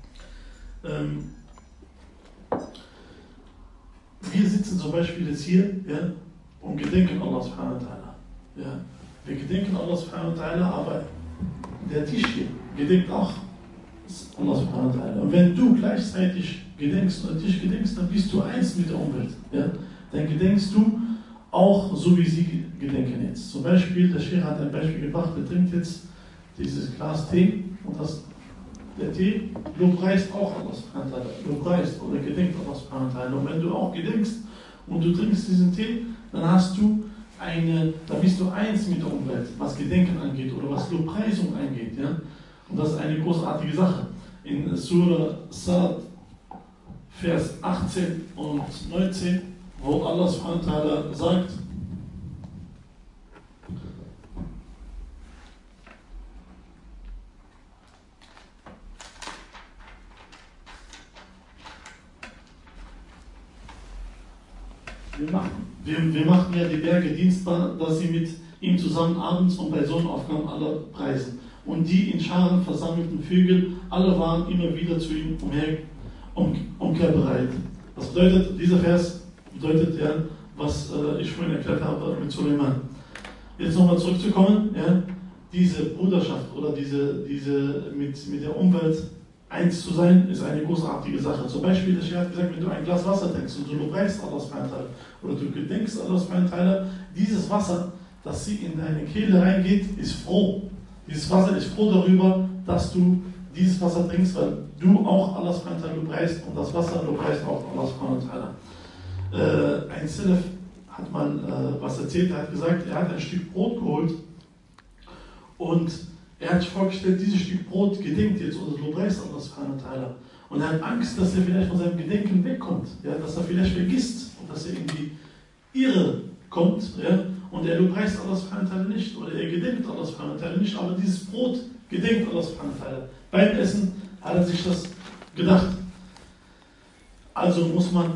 Wir sitzen zum Beispiel jetzt hier und gedenken Allah subhanahu wa ta'ala. Ja. Wir gedenken Allah subhanahu wa ta'ala, aber der Tisch hier gedenkt auch Allah subhanahu wa ta'ala. Und wenn du gleichzeitig gedenkst und der Tisch gedenkst, dann bist du eins mit der Umwelt. Ja? Dann gedenkst du auch so, wie sie gedenken jetzt. Zum Beispiel, der Sheikh hat ein Beispiel gebracht, der trinkt jetzt dieses Glas Tee und der Tee lobpreist auch Allah subhanahu wa ta'ala. Lobpreist oder gedenkt Allah subhanahu wa ta'ala. Und wenn du auch gedenkst und du trinkst diesen Tee, dann bist du eins mit der Umwelt, was Gedenken angeht oder was Lobpreisung angeht. Ja? Und das ist eine großartige Sache. In Surah Sad, Vers 18 und 19, wo Allah subhanahu wa ta'ala sagt, wir machen ja die Berge dienstbar, dass sie mit ihm zusammen abends und bei Sonnenaufgang alle preisen. Und die in Scharen versammelten Vögel, alle waren immer wieder zu ihm umkehrbereit. Das bedeutet, dieser Vers bedeutet ja, was ich vorhin erklärt habe mit Suleiman. Jetzt nochmal zurückzukommen, ja, diese Bruderschaft oder diese mit der Umwelt eins zu sein, ist eine großartige Sache. Zum Beispiel, der Sheikh hat gesagt, wenn du ein Glas Wasser trinkst und du lobpreist Allah subhanahu wa ta'ala oder du gedenkst Allah subhanahu wa ta'ala, dieses Wasser, das sie in deine Kehle reingeht, ist froh. Dieses Wasser ist froh darüber, dass du dieses Wasser trinkst, weil du auch Allah subhanahu wa ta'ala lobpreist und das Wasser lobpreist auch Allah subhanahu wa ta'ala. Ein Salaf hat mal was erzählt, er hat gesagt, er hat ein Stück Brot geholt und er hat sich vorgestellt, dieses Stück Brot gedenkt jetzt oder lobpreist Allah subhanahu wa ta'ala. Und er hat Angst, dass er vielleicht von seinem Gedenken wegkommt, ja, dass er vielleicht vergisst und dass er in die Irre kommt, ja, und er lobpreist Allah subhanahu wa ta'ala nicht oder er gedenkt Allah subhanahu wa ta'ala nicht, aber dieses Brot gedenkt Allah subhanahu wa ta'ala. Beim Essen hat er sich das gedacht. Also muss man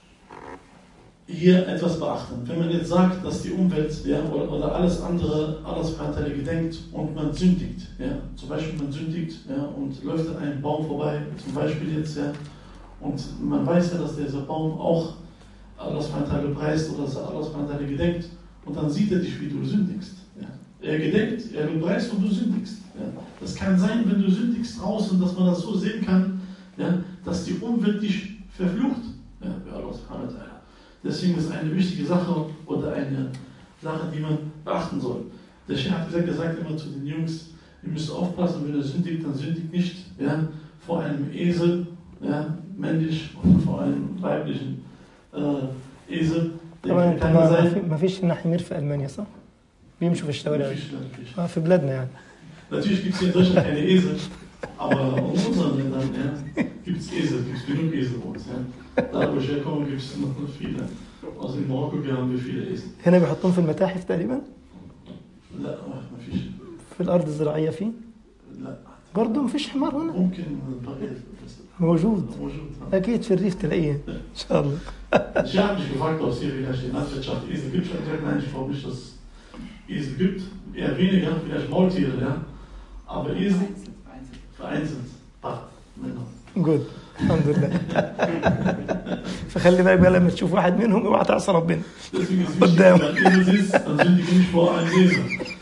hier etwas beachten. Wenn man jetzt sagt, dass die Umwelt oder alles andere Allah subhanahu wa ta'ala gedenkt und man sündigt, zum Beispiel man sündigt und läuft an einem Baum vorbei, zum Beispiel jetzt, und man weiß ja, dass dieser Baum auch Allah subhanahu wa ta'ala preist oder dass Allah subhanahu wa ta'ala gedenkt, und dann sieht er dich, wie du sündigst. Ja. Er gedenkt, er lobpreist und du sündigst. Ja. Das kann sein, wenn du sündigst draußen, dass man das so sehen kann, dass die Umwelt dich verflucht. Ja, bei Allah subhanahu wa ta'ala. Deswegen ist es eine wichtige Sache oder eine Sache, die man beachten soll. Der Sheikh hat gesagt, er sagt immer zu den Jungs, ihr müsst aufpassen, wenn ihr sündigt, dann sündigt nicht vor einem Esel, männlich, oder vor einem weiblichen Esel. ما فيش هنا حمير في ألمانيا صح؟ بيمشوا في الشوارع. في بلادنا يعني. Natürlich gibt es hier in Deutschland keine Esel, aber in unseren Ländern gibt es Esel, gibt es genug Esel bei uns. Da wo ich herkomme, gibt es noch viele. Also in Marokko haben wir viele Esel. هنا بيحطوهم في المتاحف تقريبا؟ لا ما فيش. في الأرض الزراعية فيه؟ لا. برضه ما فيش حمار هنا؟ ممكن موجود. أكيد في الريف تلاقيه إن شاء الله. Ich habe mich gefragt, ob es hier vielleicht in der Landwirtschaft Esel gibt. Ich habe gesagt, nein, ich glaube nicht, dass es Esel gibt. Eher weniger, vielleicht Maultiere, aber Esel vereinzelt. Gut, الحمد لله. فخلي بالك بقى لما تشوف واحد منهم اوعى تعصى ربنا. Deswegen ist es wichtig, wenn ein Esel ist, dann sündige nicht vor einem Esel.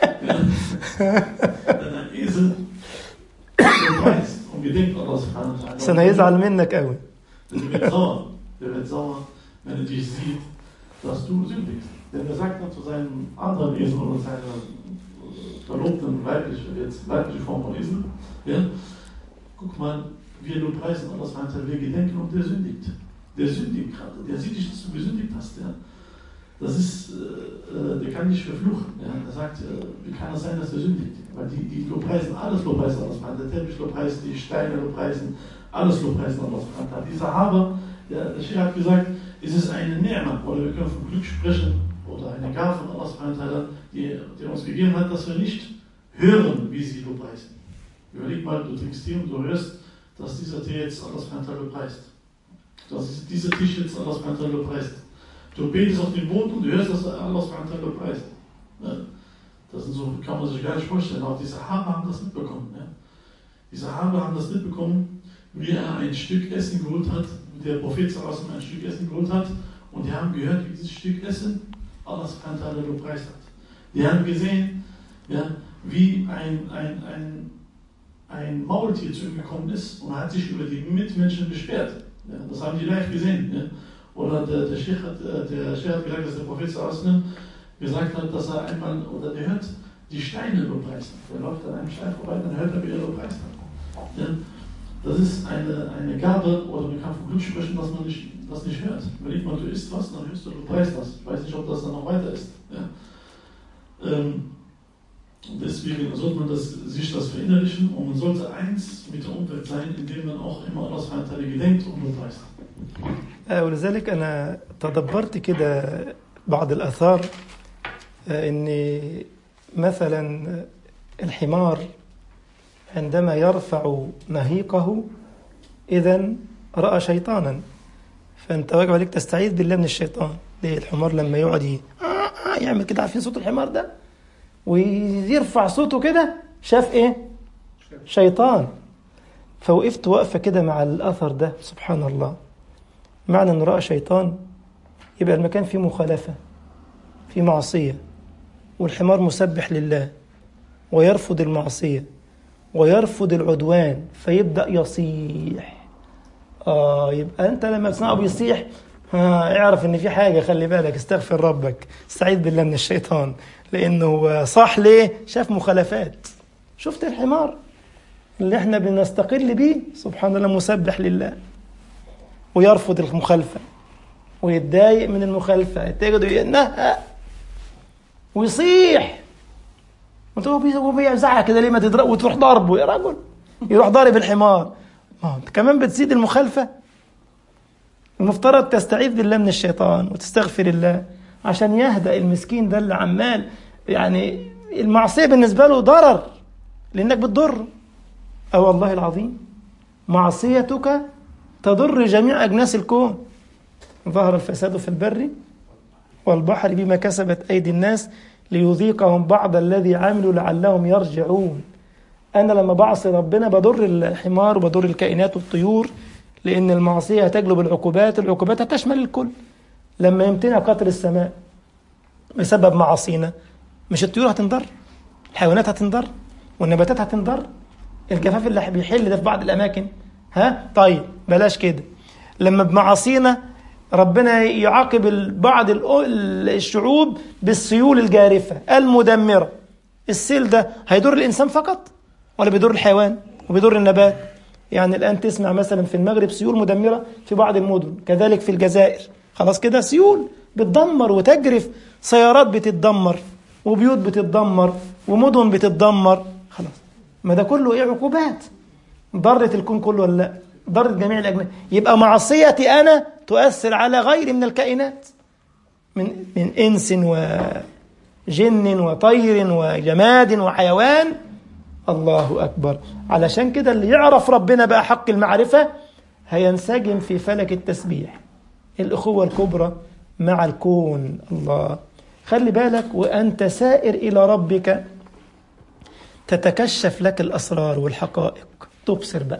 Denn ein Esel preist und gedenkt Allah subhanahu wa ta'ala. عشان هيزعل منك قوي. Der wird sauer, wenn er dich sieht, dass du sündigst. Denn er sagt dann zu seinem anderen Esel oder seiner verlobten weibliche Form von Esel, guck mal, wir lobpreisen Allah subhanahu wa ta'ala, wir gedenken und der sündigt. Der sündigt gerade, der sieht nicht, dass du gesündigt hast. der kann nicht verfluchen. Ja? Er sagt, wie kann es sein, dass er sündigt? Weil die lobpreisen, alles lobpreisen Allah. Der Teppich lobpreist, die Steine lobpreisen, alles lobpreisen Allah. Die Sahaba, der Sheikh hat gesagt, es ist eine Ni'ma, oder wir können von Glück sprechen, oder eine Gabe von Allah, die uns gegeben hat, dass wir nicht hören, wie sie lobpreisen. Überleg mal, du trinkst Tee und du hörst, dass dieser Tee jetzt Allah lobpreist. Dass dieser Tisch jetzt Allah lobpreist. Du betest auf den Mond und du hörst, dass Allah lobpreist. Ja, das sind so, kann man sich gar nicht vorstellen. Auch die Sahaba haben das mitbekommen. Ja. Die Sahaba haben das mitbekommen, wie er ein Stück Essen geholt hat, der Prophet ein Stück Essen geholt hat, und die haben gehört, wie dieses Stück Essen Allah lobpreist hat. Die haben gesehen, ja, wie ein Maultier zu ihm gekommen ist und er hat sich über die Mitmenschen beschwert. Ja, das haben die live gesehen. Ja. Oder der Sheikh hat gesagt, dass der Prophet gesagt hat, dass er einmal, oder der hört die Steine lobpreisen. Der läuft an einem Stein vorbei, dann hört er, wie er lobpreist hat. Ja. Das ist eine Gabe, oder man kann von Glück sprechen, dass man das nicht hört. Überleg mal, du isst was, dann hörst du lobpreist das. Ich weiß nicht, ob das dann noch weiter ist. Ja. Deswegen sollte man sich das verinnerlichen, und man sollte eins mit der Umwelt sein, indem man auch immer Allah subhanahu wa ta'ala gedenkt und lobpreist. ولذلك أنا تدبرت كده بعض الآثار إن مثلا الحمار عندما يرفع نهيقه إذا رأى شيطانا، فأنت واجب عليك تستعيذ بالله من الشيطان. ليه؟ الحمار لما يقعد يعمل كده، عارفين صوت الحمار ده، ويرفع صوته كده، شاف إيه؟ شيطان. فوقفت وقفة كده مع الأثر ده، سبحان الله، معنى أنه رأى شيطان يبقى المكان فيه مخالفة، فيه معصية، والحمار مسبح لله ويرفض المعصية ويرفض العدوان، فيبدأ يصيح. يبقى أنت لما تسمعه بيصيح اعرف أن في حاجة، خلي بالك، استغفر ربك، استعيذ بالله من الشيطان، لأنه صح. ليه؟ شاف مخالفات. شفت الحمار اللي احنا بنستقل بيه، سبحان الله، مسبح لله ويرفض المخالفة ويتضايق من المخالفة، تجده ينهى ويصيح، هو بيزعق كده ليه؟ ما تضرب وتروح ضربه يا رجل، يروح ضارب الحمار. انت كمان بتزيد المخالفة. المفترض تستعيذ بالله من الشيطان وتستغفر الله عشان يهدأ المسكين ده اللي عمال، يعني المعصية بالنسبة له ضرر لأنك بتضر. والله العظيم معصيتك تضر جميع أجناس الكون. ظهر الفساد في البر والبحر بما كسبت أيدي الناس ليذيقهم بعض الذي عملوا لعلهم يرجعون. أنا لما بعصي ربنا بضر الحمار وبضر الكائنات والطيور، لأن المعصية هتجلب العقوبات، العقوبات هتشمل الكل. لما يمتنع قطر السماء بسبب معاصينا، مش الطيور هتنضر، الحيوانات هتنضر، والنباتات هتنضر، الجفاف اللي بيحل ده في بعض الأماكن. طيب بلاش كده. لما بمعاصينا ربنا يعاقب بعض الشعوب بالسيول الجارفة المدمرة. السيل ده هيضر الإنسان فقط ولا بيضر الحيوان وبيضر النبات؟ يعني الآن تسمع مثلا في المغرب سيول مدمرة في بعض المدن، كذلك في الجزائر. خلاص كده سيول بتدمر وتجرف، سيارات بتتدمر وبيوت بتتدمر ومدن بتتدمر. خلاص، ما ده كله ايه؟ عقوبات. ضرت الكون كله ولا لا؟ ضرت جميع الأجناس. يبقى معصيتي أنا تؤثر على غيري من الكائنات، من إنس وجن وطير وجماد وحيوان. الله أكبر. علشان كده اللي يعرف ربنا بقى حق المعرفة هينسجم في فلك التسبيح، الأخوة الكبرى مع الكون. الله، خلي بالك وأنت سائر إلى ربك تتكشف لك الأسرار والحقائق، تبصر بقى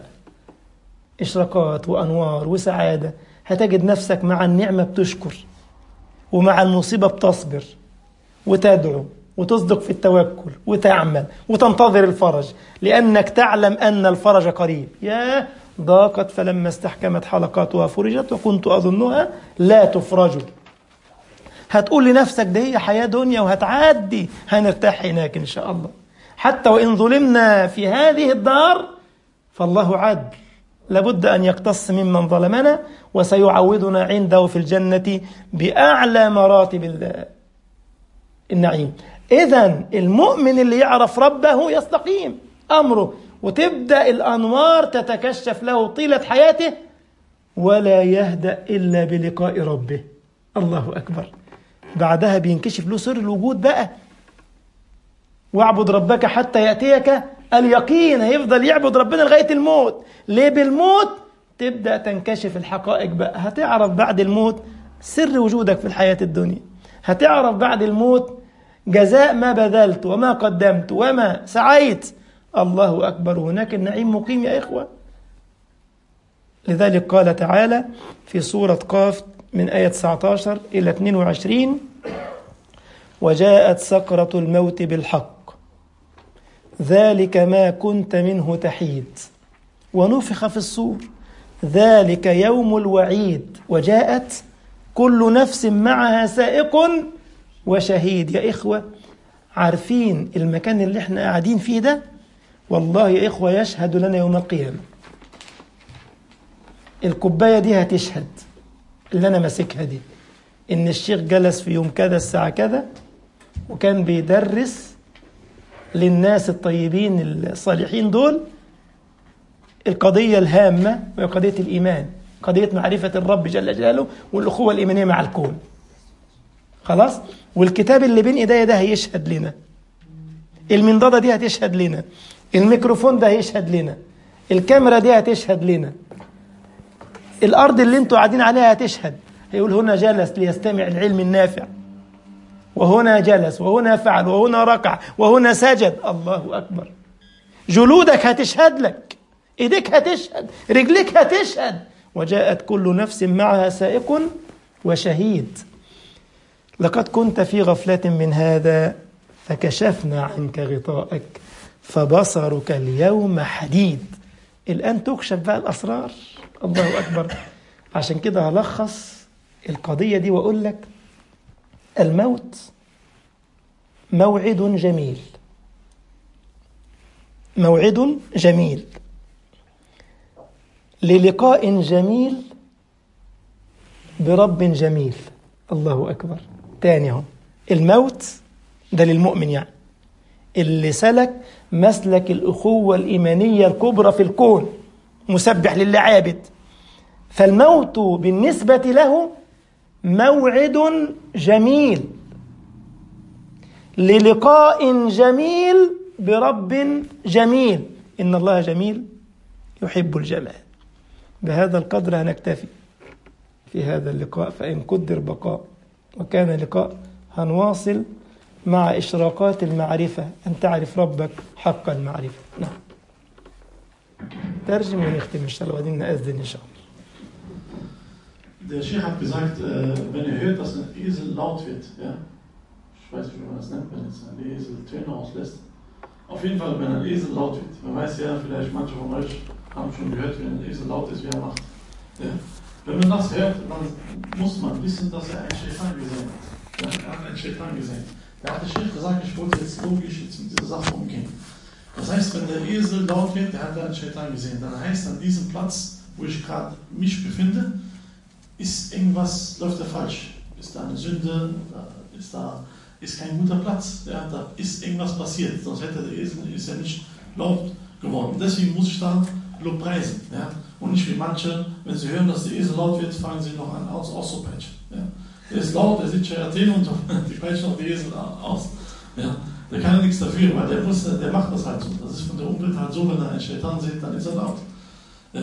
إشراقات وأنوار وسعادة. هتجد نفسك مع النعمة بتشكر، ومع المصيبة بتصبر وتدعو وتصدق في التوكل وتعمل وتنتظر الفرج، لأنك تعلم أن الفرج قريب. يا ضاقت فلما استحكمت حلقاتها فرجت وكنت أظنها لا تفرج. هتقول لنفسك ده هي حياة دنيا وهتعدي، هنرتاح هناك إن شاء الله. حتى وإن ظلمنا في هذه الدار فالله عدل لابد أن يقتص ممن ظلمنا، وسيعوضنا عنده في الجنة بأعلى مراتب النعيم. إذن المؤمن اللي يعرف ربه يستقيم أمره، وتبدأ الأنوار تتكشف له طيلة حياته، ولا يهدأ إلا بلقاء ربه. الله أكبر. بعدها بينكشف له سر الوجود بقى. واعبد ربك حتى يأتيك اليقين. هيفضل يعبد ربنا لغاية الموت. ليه؟ بالموت تبدأ تنكشف الحقائق بقى. هتعرف بعد الموت سر وجودك في الحياة الدنيا. هتعرف بعد الموت جزاء ما بذلت وما قدمت وما سعيت. الله أكبر. هناك النعيم مقيم يا إخوة. لذلك قال تعالى في سورة قاف من آية 19 إلى 22: وجاءت سكرة الموت بالحق ذلك ما كنت منه تحيد ونفخ في الصور ذلك يوم الوعيد وجاءت كل نفس معها سائق وشهيد. يا إخوة، عارفين المكان اللي احنا قاعدين فيه ده؟ والله يا إخوة يشهد لنا يوم القيامة. الكوباية دي هتشهد، اللي أنا ماسكها دي، إن الشيخ جلس في يوم كذا الساعة كذا وكان بيدرس للناس الطيبين الصالحين دول القضية الهامة، وهي قضية الإيمان، قضية معرفة الرب جل جلاله والأخوة الإيمانية مع الكون. خلاص؟ والكتاب اللي بين إيديا ده هيشهد لنا، المنضدة دي هتشهد لنا، الميكروفون ده هيشهد لنا، الكاميرا دي هتشهد لنا، الأرض اللي انتوا قاعدين عليها هتشهد. هيقول هنا جلس ليستمع العلم النافع، وهنا جلس، وهنا فعل، وهنا ركع، وهنا سجد. الله أكبر. جلودك هتشهد لك، إيديك هتشهد، رجلك هتشهد. وجاءت كل نفس معها سائق وشهيد. لقد كنت في غفلة من هذا فكشفنا عنك غطاءك فبصرك اليوم حديد. الآن تكشف بقى الأسرار. الله أكبر. عشان كده هلخص القضية دي وأقول لك: الموت موعد جميل، موعد جميل للقاء جميل برب جميل. الله أكبر. تاني اهو، الموت ده للمؤمن، يعني اللي سلك مسلك الأخوة الإيمانية الكبرى في الكون، مسبح لله عابد. فالموت بالنسبة له موعد جميل للقاء جميل برب جميل. إن الله جميل يحب الجمال. بهذا القدر هنكتفي في هذا اللقاء، فإن قدر بقاء وكان لقاء هنواصل مع إشراقات المعرفة، أن تعرف ربك حق المعرفة. نعم. ترجم ونختم إن شاء الله وبعدين نأذن إن شاء الله. Der Sheikh hat gesagt, wenn ihr hört, dass ein Esel laut wird, ja, ich weiß nicht, wie man das nennt, wenn jetzt ein Esel Töne auslässt. Auf jeden Fall, wenn ein Esel laut wird, man weiß ja, vielleicht manche von euch haben schon gehört, wenn ein Esel laut ist, wie er macht. Ja. Wenn man das hört, dann muss man wissen, dass er einen Shaitan gesehen hat. Ja, er hat einen Shaitan gesehen. Da hat der Sheikh gesagt, ich wollte jetzt logisch jetzt mit dieser Sache umgehen. Das heißt, wenn der Esel laut wird, der hat einen Shaitan gesehen, dann heißt an diesem Platz, wo ich gerade mich befinde, ist irgendwas, läuft da falsch. Ist da eine Sünde, ist kein guter Platz, ja, da ist irgendwas passiert, sonst hätte der Esel ist ja nicht laut geworden. Deswegen muss ich da Lob preisen. Ja. Und nicht wie manche, wenn sie hören, dass der Esel laut wird, fangen sie noch an auszupeitschen. Ja. Der ist laut, der sieht Shayatin und die peitschen auch die Esel aus. Ja. Der kann ja nichts dafür, weil der macht das halt so. Das ist von der Umwelt halt so, wenn er einen Shaitan sieht, dann ist er laut. Ja.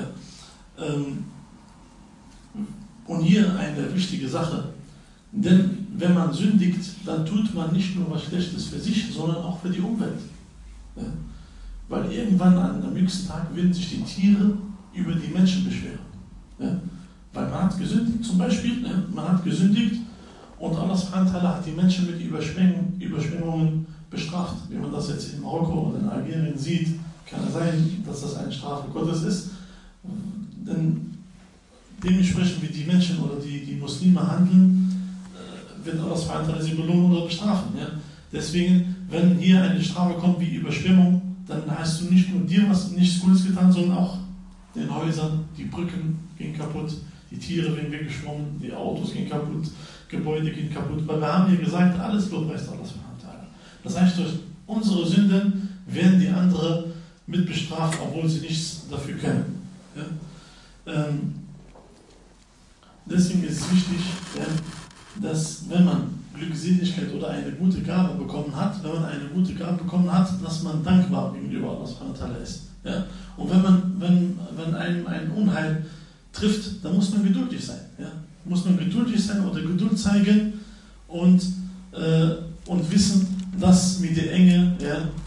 Und hier eine wichtige Sache, denn wenn man sündigt, dann tut man nicht nur was Schlechtes für sich, sondern auch für die Umwelt. Ja? Weil irgendwann am jüngsten Tag werden sich die Tiere über die Menschen beschweren. Ja? Weil man hat gesündigt, zum Beispiel, ja? Man hat gesündigt und Allah subhanahu wa ta'ala hat die Menschen mit Überschwemmungen bestraft. Wie man das jetzt in Marokko oder in Algerien sieht, kann es sein, dass das eine Strafe Gottes ist. Denn dementsprechend, wie die Menschen oder die Muslime handeln, wird Allah subhanahu wa ta'ala sie belohnen oder bestrafen. Ja? Deswegen, wenn hier eine Strafe kommt wie Überschwemmung, dann hast du nicht nur dir was nichts Gutes getan, sondern auch den Häusern, die Brücken gehen kaputt, die Tiere werden weggeschwommen, die Autos gehen kaputt, Gebäude gehen kaputt. Weil wir haben hier gesagt, alles lobpreist Allah subhanahu wa ta'ala. Das heißt, durch unsere Sünden werden die anderen mit bestraft, obwohl sie nichts dafür können. Ja? Deswegen ist es wichtig, ja, dass wenn man Glückseligkeit oder eine gute Gabe bekommen hat, dass man dankbar gegenüber Allah subhanahu wa ta'ala ist. Ja? Und wenn einem ein Unheil trifft, dann muss man geduldig sein. Ja? Muss man geduldig sein oder Geduld zeigen und wissen, dass mit der Enge,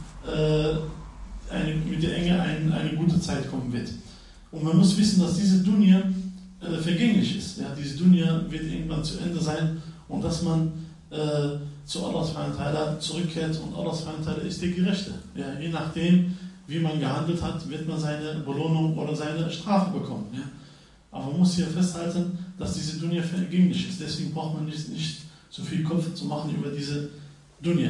eine gute Zeit kommen wird. Und man muss wissen, dass diese Dunya vergänglich ist. Ja? Diese Dunya wird irgendwann zu Ende sein und dass man zu Allah subhanahu wa ta'ala zurückkehrt und Allah subhanahu wa ta'ala ist der Gerechte. Ja? Je nachdem, wie man gehandelt hat, wird man seine Belohnung oder seine Strafe bekommen. Ja? Aber man muss hier festhalten, dass diese Dunya vergänglich ist. Deswegen braucht man nicht so viel Kopf zu machen über diese Dunya.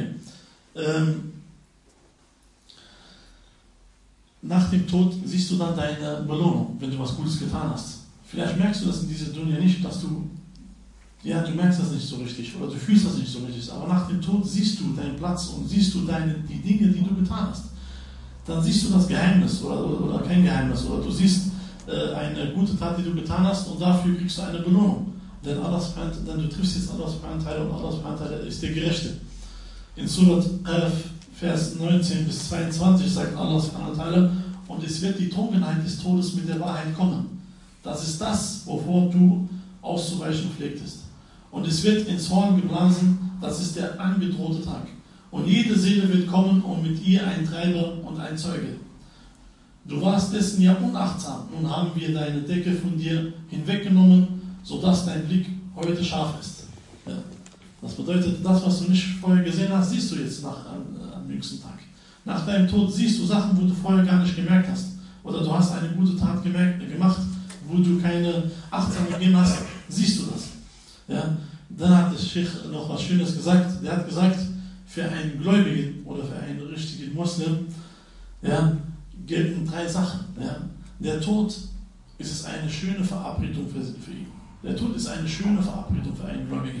Nach dem Tod siehst du dann deine Belohnung, wenn du was Gutes getan hast. Vielleicht merkst du das in dieser Dunya nicht, du merkst das nicht so richtig oder du fühlst das nicht so richtig. Aber nach dem Tod siehst du deinen Platz und siehst du die Dinge, die du getan hast. Dann siehst du das Geheimnis oder kein Geheimnis oder du siehst eine gute Tat, die du getan hast und dafür kriegst du eine Belohnung. Denn du triffst jetzt Allah subhanahu wa ta'ala und Allah subhanahu wa ta'ala ist der Gerechte. In Surat 11, Vers 19 bis 22 sagt Allah subhanahu wa ta'ala, und es wird die Trunkenheit des Todes mit der Wahrheit kommen. Das ist das, wovor du auszuweichen pflegtest. Und es wird ins Horn geblasen, das ist der angedrohte Tag. Und jede Seele wird kommen und mit ihr ein Treiber und ein Zeuge. Du warst dessen ja unachtsam, nun haben wir deine Decke von dir hinweggenommen, sodass dein Blick heute scharf ist. Ja. Das bedeutet, das, was du nicht vorher gesehen hast, siehst du jetzt am jüngsten Tag. Nach deinem Tod siehst du Sachen, wo du vorher gar nicht gemerkt hast. Oder du hast eine gute Tat gemacht, wo du keine Achtsam gegeben hast, siehst du das. Ja. Dann hat der Sheikh noch was Schönes gesagt. Der hat gesagt, für einen Gläubigen oder für einen richtigen Muslim, ja, gelten 3 Sachen. Ja. Der Tod ist eine schöne Verabredung für ihn. Der Tod ist eine schöne Verabredung für einen Gläubigen.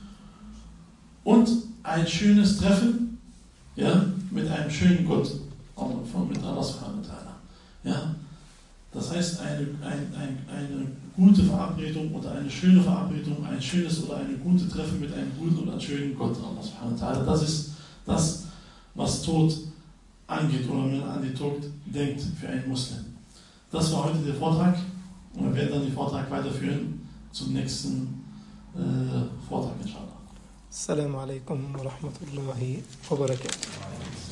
Und ein schönes Treffen, ja, mit einem schönen Gott, mit Allah subhanahu wa ta'ala. Ja. Das heißt, eine gute Verabredung oder eine schöne Verabredung, ein schönes oder eine gute Treffen mit einem guten oder einem schönen Gott, Allah subhanahu wa ta'ala. Das ist das, was Tod angeht oder wenn man an den Tod denkt für einen Muslim. Das war heute der Vortrag und wir werden dann den Vortrag weiterführen zum nächsten Vortrag, inshallah. Assalamu alaikum wa rahmatullahi wa barakatuh.